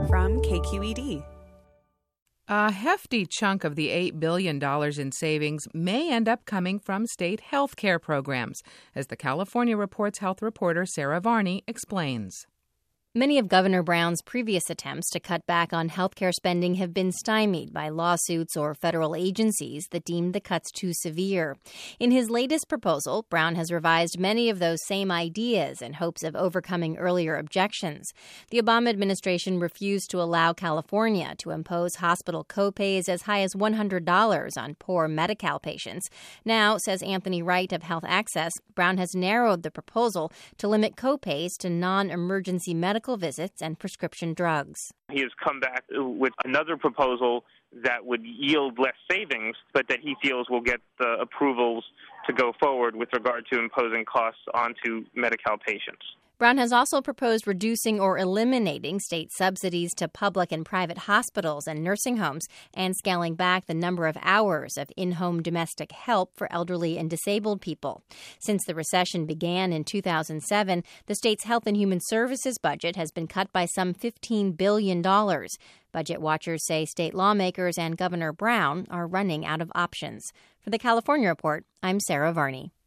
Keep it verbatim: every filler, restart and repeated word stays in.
from K Q E D. A hefty chunk of the eight billion dollars in savings may end up coming from state health care programs, as the California Report's health reporter Sarah Varney explains. Many of Governor Brown's previous attempts to cut back on healthcare spending have been stymied by lawsuits or federal agencies that deemed the cuts too severe. In his latest proposal, Brown has revised many of those same ideas in hopes of overcoming earlier objections. The Obama administration refused to allow California to impose hospital copays as high as one hundred dollars on poor Medi-Cal patients. Now, says Anthony Wright of Health Access, Brown has narrowed the proposal to limit copays to non-emergency medical visits and prescription drugs. He has come back with another proposal that would yield less savings, but that he feels will get the approvals to go forward with regard to imposing costs onto Medi-Cal patients. Brown has also proposed reducing or eliminating state subsidies to public and private hospitals and nursing homes and scaling back the number of hours of in-home domestic help for elderly and disabled people. Since the recession began in two thousand seven, the state's Health and Human Services budget has been cut by some fifteen billion dollars. Budget watchers say state lawmakers and Governor Brown are running out of options. For the California Report, I'm Sarah Varney.